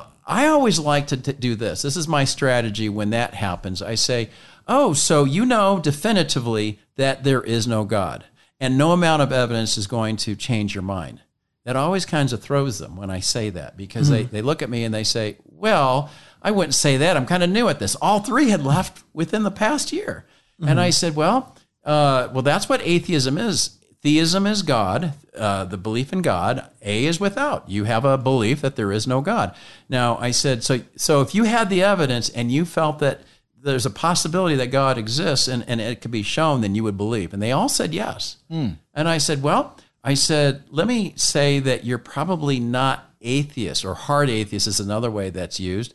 I always like to do this. This is my strategy when that happens. I say, oh, so you know definitively that there is no God, and no amount of evidence is going to change your mind. That always kind of throws them when I say that, because they look at me and they say, well, I wouldn't say that. I'm kind of new at this. All 3 had left within the past year. And I said, well, that's what atheism is. Theism is God, the belief in God. A is without. You have a belief that there is no God. Now, I said, so if you had the evidence and you felt that there's a possibility that God exists and it could be shown, then you would believe. And they all said yes. And I said, let me say that you're probably not atheist, or hard atheist is another way that's used.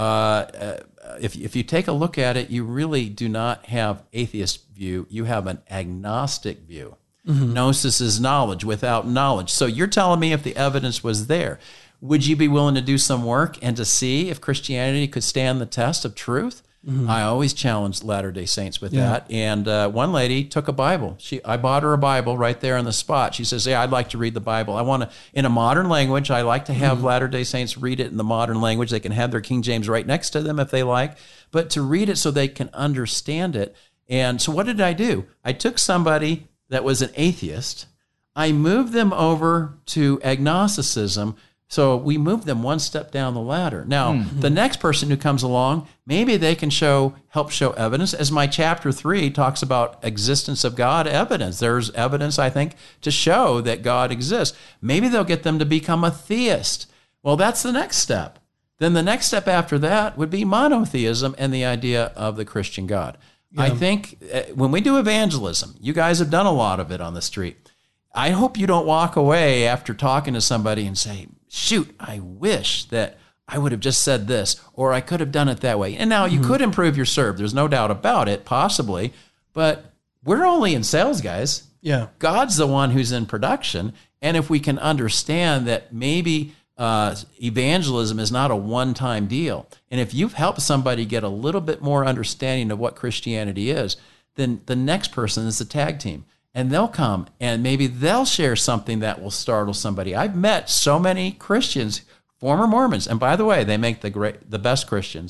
If you take a look at it, you really do not have atheist view. You have an agnostic view. Gnosis is knowledge without knowledge. So you're telling me if the evidence was there, would you be willing to do some work and to see if Christianity could stand the test of truth? I always challenge Latter-day Saints with that. And one lady took a Bible. I bought her a Bible right there on the spot. She says, I'd like to read the Bible. I want to, in a modern language. I like to have Latter-day Saints read it in the modern language. They can have their King James right next to them if they like, but to read it so they can understand it. And so what did I do? I took somebody that was an atheist. I moved them over to agnosticism. So we moved them one step down the ladder. Now, the next person who comes along, maybe they can help show evidence. As my chapter 3 talks about existence of God evidence. There's evidence, I think, to show that God exists. Maybe they'll get them to become a theist. Well, that's the next step. Then the next step after that would be monotheism and the idea of the Christian God. Yeah. I think when we do evangelism, you guys have done a lot of it on the street. I hope you don't walk away after talking to somebody and say, shoot, I wish that I would have just said this, or I could have done it that way. And now you could improve your serve. There's no doubt about it, possibly. But we're only in sales, guys. Yeah. God's the one who's in production. And if we can understand that maybe evangelism is not a one-time deal, and if you've helped somebody get a little bit more understanding of what Christianity is, then the next person is the tag team. And they'll come and maybe they'll share something that will startle somebody. I've met so many Christians, former Mormons, and by the way, they make the best Christians,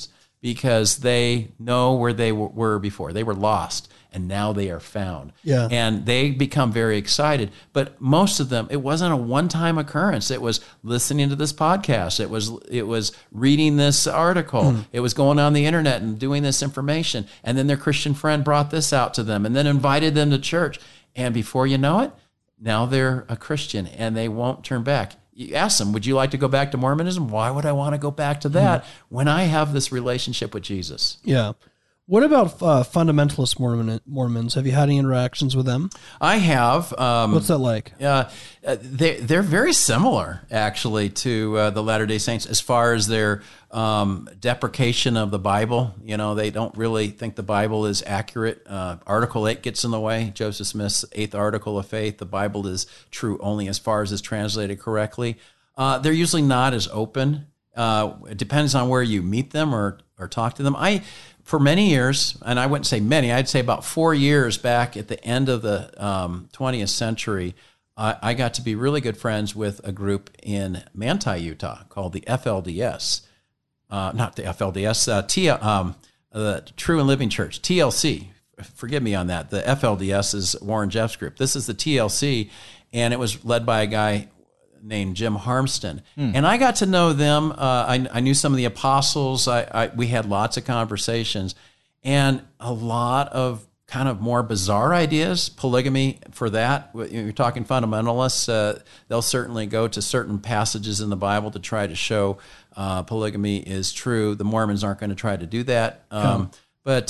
because they know where they were before. They were lost, and now they are found. Yeah. And they become very excited. But most of them, it wasn't a one-time occurrence. It was listening to this podcast. It was reading this article. It was going on the internet and doing this information. And then their Christian friend brought this out to them and then invited them to church. And before you know it, now they're a Christian and they won't turn back. You ask them, would you like to go back to Mormonism? Why would I want to go back to that when I have this relationship with Jesus? Yeah. What about fundamentalist Mormons? Have you had any interactions with them? I have. What's that like? They're very similar, actually, to the Latter-day Saints as far as their deprecation of the Bible. You know, they don't really think the Bible is accurate. Article 8 gets in the way. Joseph Smith's 8th article of faith. The Bible is true only as far as it's translated correctly. They're usually not as open. It depends on where you meet them or talk to them. For many years, and I wouldn't say many, I'd say about 4 years back at the end of the 20th century, I got to be really good friends with a group in Manti, Utah called the FLDS. Not the FLDS, the True and Living Church, TLC. Forgive me on that. The FLDS is Warren Jeff's group. This is the TLC, and it was led by a guy named Jim Harmston. And I got to know them. I knew some of the apostles. We had lots of conversations and a lot of kind of more bizarre ideas. Polygamy, for that, you're talking fundamentalists, they'll certainly go to certain passages in the Bible to try to show polygamy is true. The Mormons aren't going to try to do that. But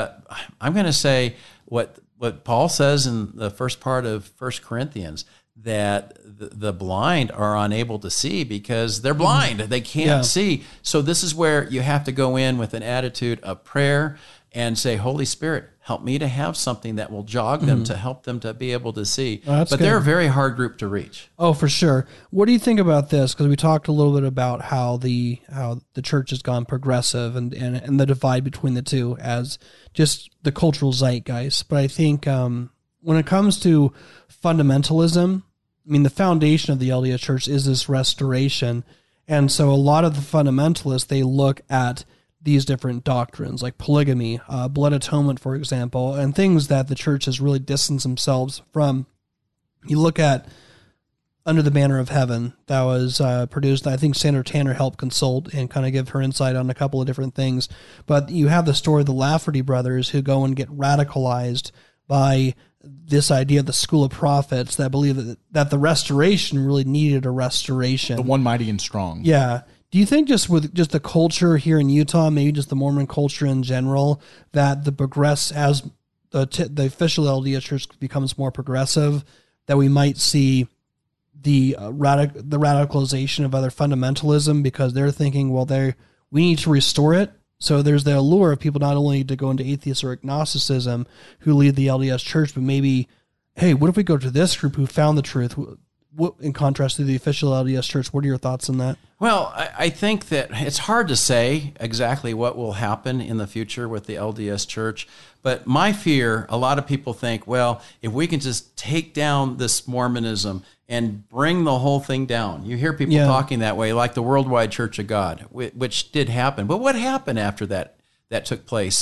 I'm going to say what Paul says in the first part of 1 Corinthians, that the blind are unable to see because they're blind. They can't see. So this is where you have to go in with an attitude of prayer and say, Holy Spirit, help me to have something that will jog them to help them to be able to see. But they're a very hard group to reach. Oh, for sure. What do you think about this? Because we talked a little bit about how the church has gone progressive and the divide between the two as just the cultural zeitgeist. But I think when it comes to fundamentalism, I mean, the foundation of the LDS Church is this restoration. And so a lot of the fundamentalists, they look at these different doctrines like polygamy, blood atonement, for example, and things that the church has really distanced themselves from. You look at Under the Banner of Heaven, that was produced. I think Sandra Tanner helped consult and kind of give her insight on a couple of different things. But you have the story of the Lafferty brothers who go and get radicalized by this idea of the school of prophets that believe that the restoration really needed a restoration. The one mighty and strong. Yeah. Do you think just with just the culture here in Utah, maybe just the Mormon culture in general, that the progress as the official LDS Church becomes more progressive, that we might see the radicalization of other fundamentalism because they're thinking, well, we need to restore it. So there's the allure of people not only to go into atheism or agnosticism who lead the LDS Church, but maybe, hey, what if we go to this group who found the truth? What, in contrast to the official LDS Church, what are your thoughts on that? Well, I think that it's hard to say exactly what will happen in the future with the LDS Church. But my fear, a lot of people think, well, if we can just take down this Mormonism and bring the whole thing down. You hear people talking that way, like the Worldwide Church of God, which did happen. But what happened after that took place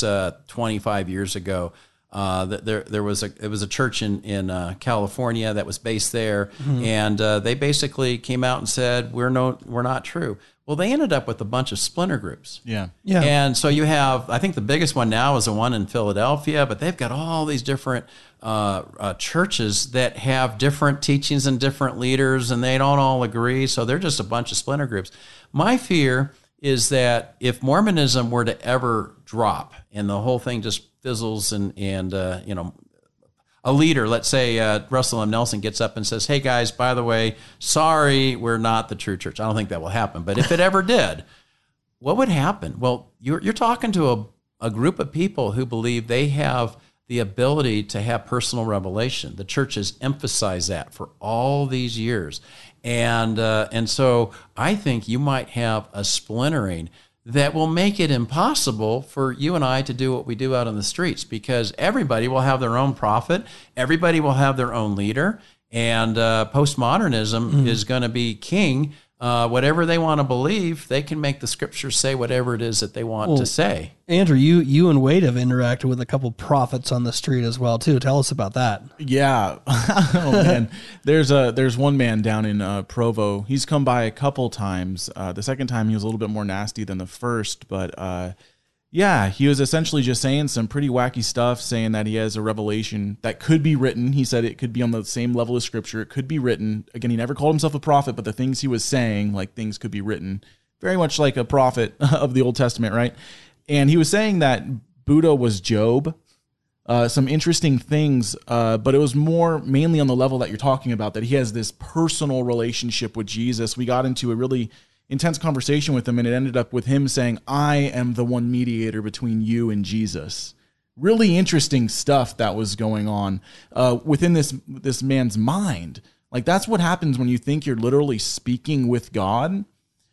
25 years ago? There was a church in California that was based there, and they basically came out and said we're not true. Well, they ended up with a bunch of splinter groups. Yeah. And so you have, I think the biggest one now is the one in Philadelphia, but they've got all these different churches that have different teachings and different leaders, and they don't all agree. So they're just a bunch of splinter groups. My fear is that if Mormonism were to ever drop and the whole thing just fizzles and a leader, let's say Russell M. Nelson gets up and says, hey guys, by the way, sorry, we're not the true church. I don't think that will happen. But if it ever did, what would happen? Well, you're talking to a group of people who believe they have the ability to have personal revelation. The church has emphasized that for all these years. And so I think you might have a splintering that will make it impossible for you and I to do what we do out on the streets, because everybody will have their own prophet, everybody will have their own leader, and postmodernism is going to be king whatever they want to believe, they can make the scriptures say whatever it is that they want to say. Andrew, you and Wade have interacted with a couple prophets on the street as well too. Tell us about that. Yeah. Oh man. There's one man down in Provo. He's come by a couple times. The second time he was a little bit more nasty than the first, but yeah, he was essentially just saying some pretty wacky stuff, saying that he has a revelation that could be written. He said it could be on the same level as scripture. It could be written. Again, he never called himself a prophet, but the things he was saying, like things could be written, very much like a prophet of the Old Testament, right? And he was saying that Buddha was Job, some interesting things, but it was more mainly on the level that you're talking about, that he has this personal relationship with Jesus. We got into a really intense conversation with him, and it ended up with him saying, I am the one mediator between you and Jesus. Really interesting stuff that was going on within this man's mind. Like, that's what happens when you think you're literally speaking with God.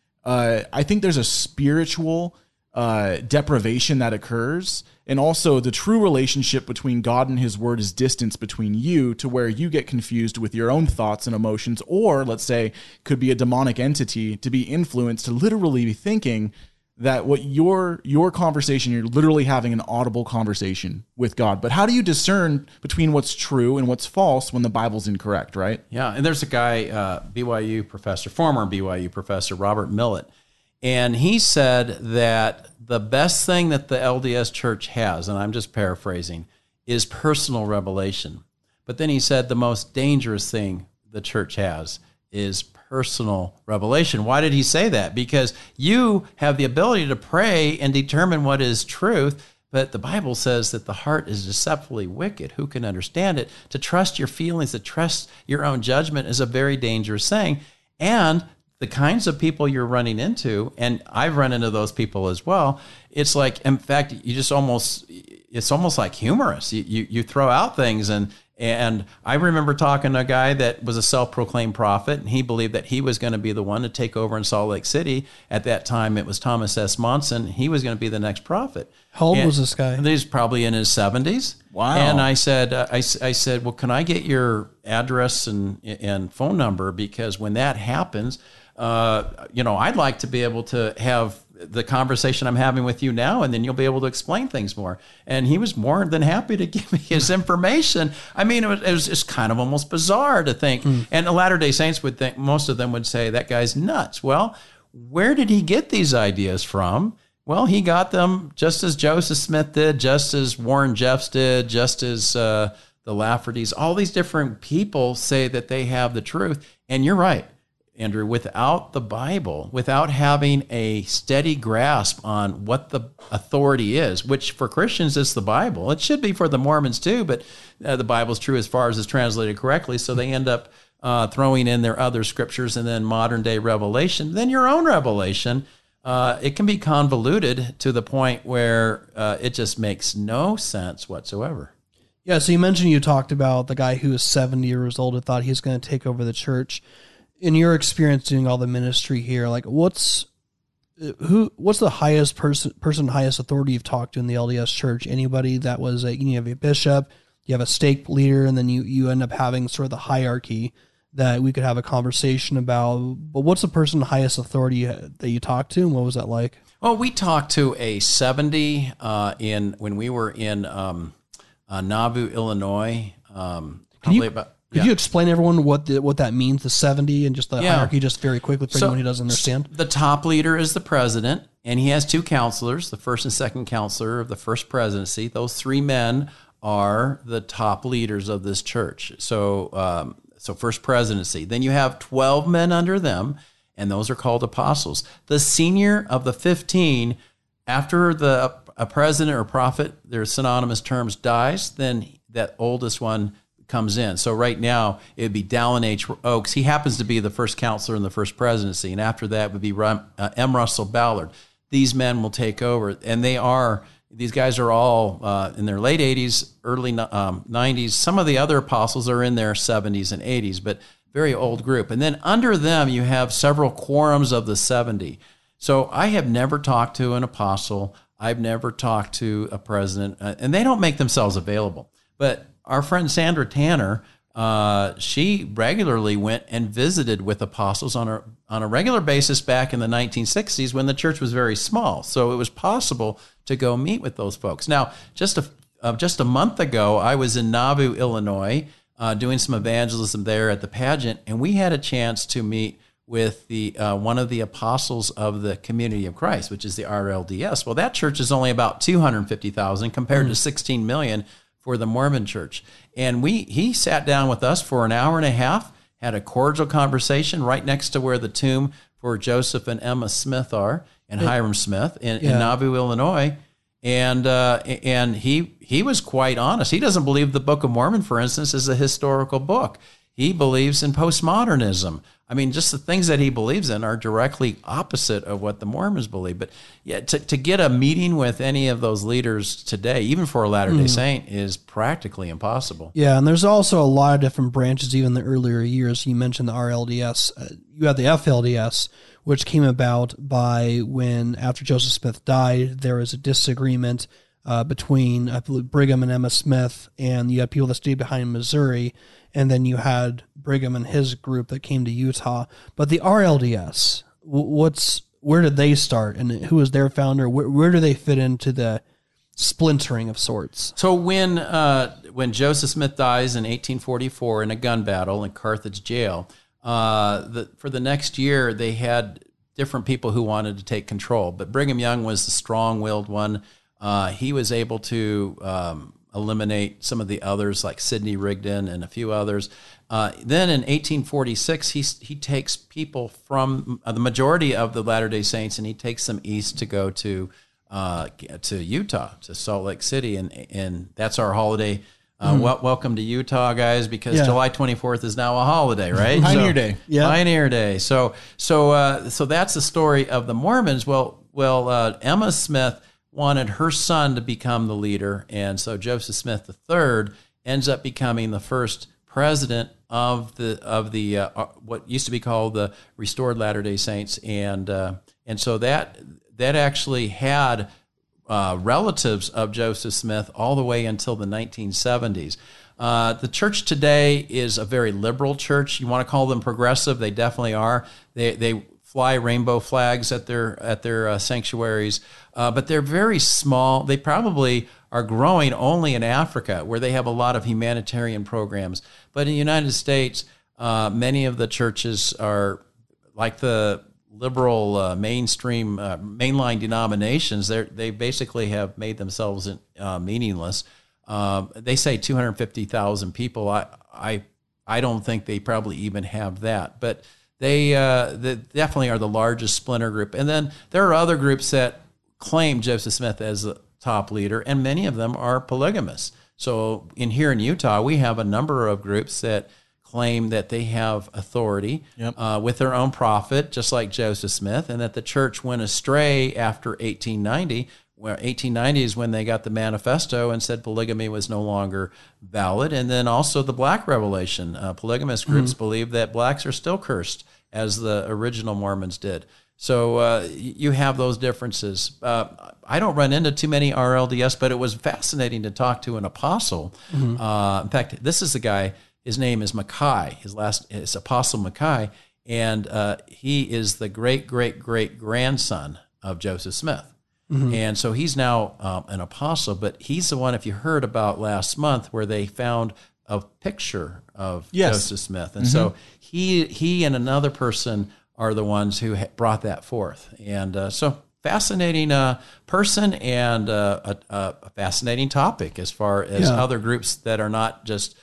I think there's a spiritual deprivation that occurs, and also the true relationship between God and his word is distance between you, to where you get confused with your own thoughts and emotions, or let's say could be a demonic entity, to be influenced to literally be thinking that what your conversation, you're literally having an audible conversation with God. But how do you discern between what's true and what's false when the Bible's incorrect, right? Yeah, and there's a guy, BYU professor, former BYU professor, Robert Millett, and he said that the best thing that the LDS Church has, and I'm just paraphrasing, is personal revelation. But then he said the most dangerous thing the church has is personal revelation. Why did he say that? Because you have the ability to pray and determine what is truth, but the Bible says that the heart is deceptively wicked. Who can understand it? To trust your feelings, to trust your own judgment is a very dangerous thing. And the kinds of people you're running into, and I've run into those people as well, it's like, in fact, it's almost like humorous. You throw out things, and I remember talking to a guy that was a self-proclaimed prophet, and he believed that he was going to be the one to take over in Salt Lake City. At that time, it was Thomas S. Monson. He was going to be the next prophet. How old was this guy? He's probably in his 70s. Wow. And I said, I said, well, can I get your address and phone number? Because when that happens, I'd like to be able to have the conversation I'm having with you now, and then you'll be able to explain things more. And he was more than happy to give me his information. I mean, it was just kind of almost bizarre to think. And the Latter-day Saints would think, most of them would say, that guy's nuts. Well, where did he get these ideas from? Well, he got them just as Joseph Smith did, just as Warren Jeffs did, just as the Laffertys. All these different people say that they have the truth. And you're right, Andrew, without the Bible, without having a steady grasp on what the authority is, which for Christians is the Bible. It should be for the Mormons too, but the Bible's true as far as it's translated correctly, so they end up throwing in their other scriptures and then modern day revelation. Then your own revelation, it can be convoluted to the point where it just makes no sense whatsoever. Yeah, so you mentioned you talked about the guy who was 70 years old and thought he was going to take over the church. In your experience doing all the ministry here, like what's the highest person, highest authority you've talked to in the LDS Church? Anybody that was you have a bishop, you have a stake leader, and then you end up having sort of the hierarchy that we could have a conversation about. But what's the person highest authority that you talked to, and what was that like? Well, we talked to a 70 when we were in Nauvoo, Illinois. Could you explain to everyone what that means, the 70, and just the hierarchy, just very quickly for anyone who doesn't understand? The top leader is the president, and he has two counselors, the first and second counselor of the first presidency. Those three men are the top leaders of this church. So first presidency. Then you have 12 men under them, and those are called apostles. The senior of the 15, after a president or prophet, they're synonymous terms, dies, then that oldest one comes in. So right now it would be Dallin H. Oaks. He happens to be the first counselor in the first presidency, and after that would be M. Russell Ballard. These men will take over, and these guys are all in their late 80s, early 90s. Some of the other apostles are in their 70s and 80s, but very old group. And then under them you have several quorums of the 70. So I have never talked to an apostle. I've never talked to a president, and they don't make themselves available. But our friend Sandra Tanner she regularly went and visited with apostles on a regular basis back in the 1960s when the church was very small. So it was possible to go meet with those folks. Now, just a month ago, I was in Nauvoo, Illinois, doing some evangelism there at the pageant, and we had a chance to meet with the one of the apostles of the Community of Christ, which is the RLDS. Well, that church is only about 250,000 compared to 16 million for the Mormon Church. And he sat down with us for an hour and a half, had a cordial conversation right next to where the tomb for Joseph and Emma Smith are, and Hiram Smith in Nauvoo, Illinois. And he was quite honest. He doesn't believe the Book of Mormon, for instance, is a historical book. He believes in postmodernism. I mean, just the things that he believes in are directly opposite of what the Mormons believe. But yeah, to get a meeting with any of those leaders today, even for a Latter-day Saint, is practically impossible. Yeah, and there's also a lot of different branches, even in the earlier years. You mentioned the RLDS. You had the FLDS, which came about by when, after Joseph Smith died, there was a disagreement between, I believe, Brigham and Emma Smith, and you had people that stayed behind in Missouri, and then you had Brigham and his group that came to Utah. But the RLDS, where did they start, and who was their founder? Where do they fit into the splintering of sorts? So when Joseph Smith dies in 1844 in a gun battle in Carthage jail, for the next year they had different people who wanted to take control, but Brigham Young was the strong-willed one. He was able to eliminate some of the others, like Sidney Rigdon and a few others. Then in 1846, he takes people from the majority of the Latter-day Saints, and he takes them east to go to Utah, to Salt Lake City, and that's our holiday. Welcome to Utah, guys, because July 24th is now a holiday, right? Pioneer Day. Yeah. Pioneer Day. So that's the story of the Mormons. Well, Emma Smith wanted her son to become the leader, and so Joseph Smith III ends up becoming the first president of the what used to be called the Restored Latter-day Saints, and so that actually had relatives of Joseph Smith all the way until the 1970s. The church today is a very liberal church. You want to call them progressive? They definitely are. They fly rainbow flags at their sanctuaries, but they're very small. They probably are growing only in Africa, where they have a lot of humanitarian programs. But in the United States, many of the churches are like the liberal mainstream mainline denominations. They basically have made themselves meaningless. They say 250,000 people. I don't think they probably even have that, but they definitely are the largest splinter group. And then there are other groups that claim Joseph Smith as the top leader, and many of them are polygamous. So here in Utah, we have a number of groups that claim that they have authority with their own prophet, just like Joseph Smith, and that the church went astray after 1890, where 1890 is when they got the manifesto and said polygamy was no longer valid. And then also the Black Revelation. Polygamous groups believe that blacks are still cursed, as the original Mormons did. So you have those differences. I don't run into too many RLDS, but it was fascinating to talk to an apostle. In fact, this is the guy. His name is Mackay. His Apostle Mackay, and he is the great-great-great-grandson of Joseph Smith. And so he's now an apostle, but he's the one, if you heard about last month, where they found a picture of Joseph Smith. And so he and another person are the ones who brought that forth. And so fascinating person and a fascinating topic as far as other groups that are not just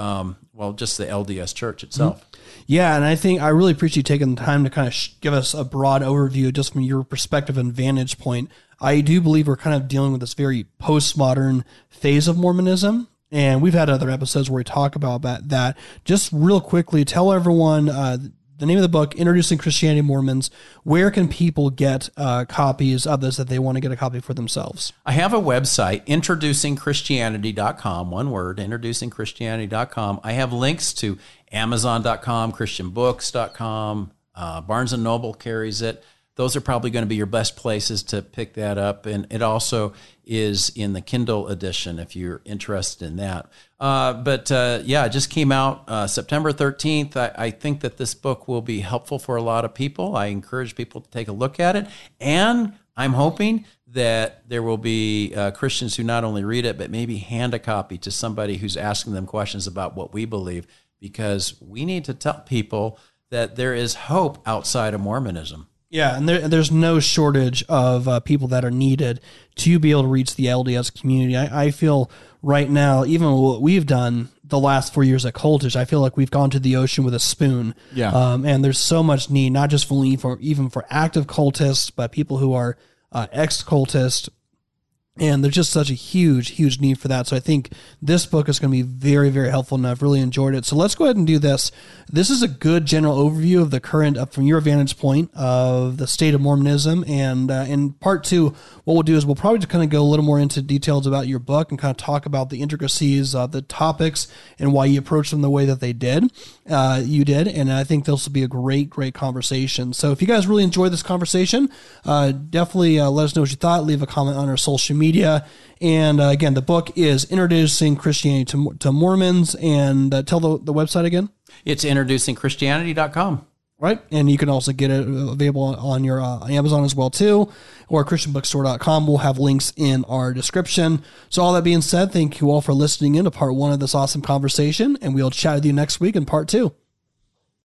just the LDS Church itself. Yeah, and I really appreciate you taking the time to kind of give us a broad overview just from your perspective and vantage point. I do believe we're kind of dealing with this very postmodern phase of Mormonism, and we've had other episodes where we talk about that. Just real quickly, tell everyone the name of the book, Introducing Christianity to Mormons. Where can people get copies of this if they want to get a copy for themselves? I have a website, introducingchristianity.com, one word, introducingchristianity.com. I have links to Amazon.com, christianbooks.com, Barnes & Noble carries it. those are probably going to be your best places to pick that up. And it also is in the Kindle edition if you're interested in that. It just came out September 13th. I think that this book will be helpful for a lot of people. I encourage people to take a look at it. And I'm hoping that there will be Christians who not only read it, but maybe hand a copy to somebody who's asking them questions about what we believe, because we need to tell people that there is hope outside of Mormonism. Yeah, and there's no shortage of people that are needed to be able to reach the LDS community. I feel right now, even what we've done the last 4 years at Cultish, I feel like we've gone to the ocean with a spoon. Yeah. And there's so much need, not just even for active cultists, but people who are ex-cultists. And there's just such a huge, huge need for that. So I think this book is going to be very, very helpful, and I've really enjoyed it. So let's go ahead and do this. This is a good general overview of the current, from your vantage point, of the state of Mormonism. And in part two, what we'll do is we'll probably just kind of go a little more into details about your book and kind of talk about the intricacies of the topics and why you approached them the way that they did. You did. And I think this will be a great, great conversation. So if you guys really enjoyed this conversation, definitely let us know what you thought. Leave a comment on our social media. And again, the book is Introducing Christianity to Mormons. And tell the website again. It's introducingchristianity.com. Right. And you can also get it available on your Amazon as well, too, or christianbookstore.com. We'll have links in our description. So all that being said, thank you all for listening in to part one of this awesome conversation, and we'll chat with you next week in part two.